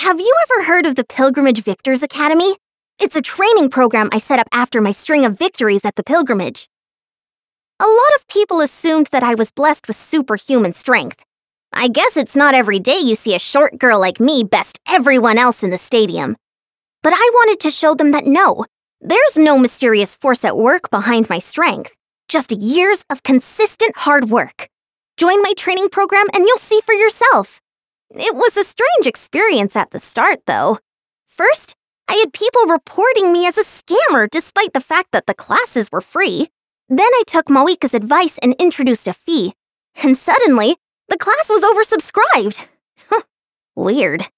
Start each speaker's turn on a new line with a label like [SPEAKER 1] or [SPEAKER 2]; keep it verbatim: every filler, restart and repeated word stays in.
[SPEAKER 1] Have you ever heard of the Pilgrimage Victors Academy? It's a training program I set up after my string of victories at the pilgrimage. A lot of people assumed that I was blessed with superhuman strength. I guess it's not every day you see a short girl like me best everyone else in the stadium. But I wanted to show them that no, there's no mysterious force at work behind my strength. Just years of consistent hard work. Join my training program and you'll see for yourself. It was a strange experience at the start, though. First, I had people reporting me as a scammer despite the fact that the classes were free. Then I took Mawika's advice and introduced a fee. And suddenly, the class was oversubscribed. Weird.